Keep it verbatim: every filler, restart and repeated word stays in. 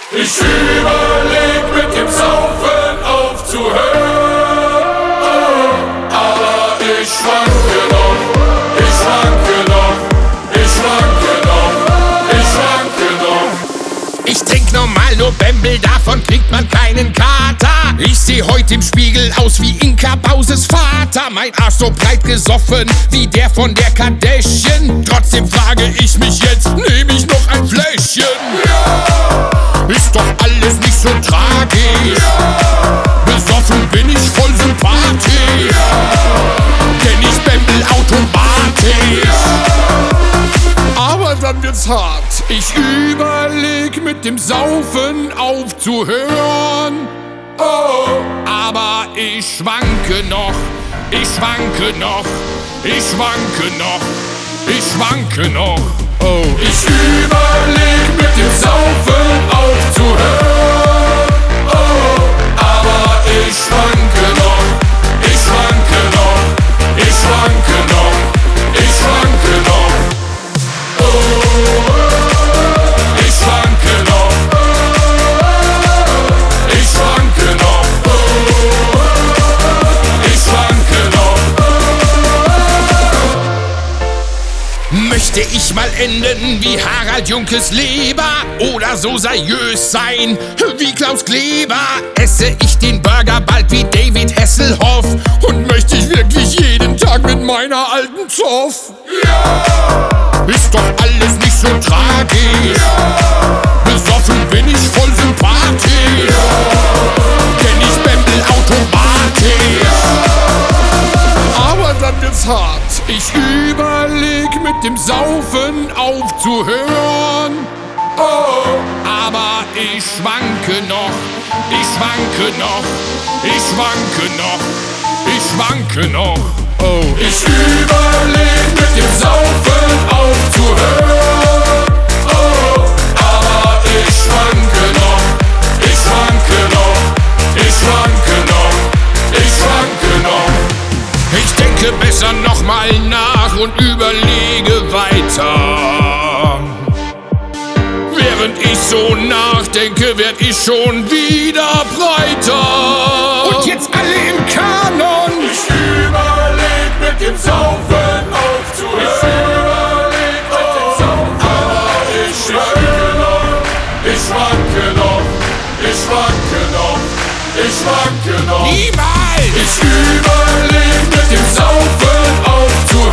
Ich überleg mit dem Saufen aufzuhören, oh, aber ich schwanke noch, ich schwanke noch, ich schwanke noch, ich schwanke noch. Ich trink normal nur Bembel, davon kriegt man keinen Kater. Ich seh heute im Spiegel aus wie Inka Bauses Vater. Mein Arsch so breit gesoffen wie der von der Kardashian. Trotzdem frage ich mich jetzt, nehm ich noch ein Fläschchen? Ja! Ist doch alles nicht so tragisch. Ja! Besoffen bin ich voll sympathisch. Ja! Denn ich bembel automatisch. Ja! Aber dann wird's hart. Ich überleg mit dem Saufen aufzuhören. Oh, aber ich schwanke noch, ich schwanke noch, ich schwanke noch, ich schwanke noch. Oh, ich überleg mit dem Saufen aufzuhören, oh, aber ich schwanke noch, ich schwanke noch, ich schwanke noch, ich schwanke noch. Oh, ich schwanke noch, ich schwanke noch, ich schwanke noch. Möchte ich mal enden wie Harald Junkes Leber oder so seriös sein wie Klaus Kleber? Esse ich den Burger bald wie David Hasselhoff und möchte ich wirklich jeden Tag mit meiner alten Zoff? Ja! Ist doch alles nicht so tragisch. Ja! Besoffen bin ich voll sympathisch. Ja! Denn ich bembel automatisch. Ja! Aber dann wird's hart. Ich überleg mit dem Saufen aufzuhören. Oh, aber ich schwanke noch, ich schwanke noch, ich schwanke noch, ich schwanke noch. Oh, ich überleg mit dem Saufen aufzuhören, oh, aber ich schwanke noch, ich schwanke noch, ich schwanke noch, ich schwanke noch. Ich denke besser nochmal nach und überlege weiter. Während ich so nachdenke, werd ich schon wieder breiter. Und jetzt alle im Kanon. Ich überleg mit dem Saufen aufzuhören. Ich überleg mit dem Saufen, aber ich schwanke noch, ich schwanke noch, ich schwanke noch, ich schwanke noch. Niemals! Ich überleg mit dem Saufen aufzuhören.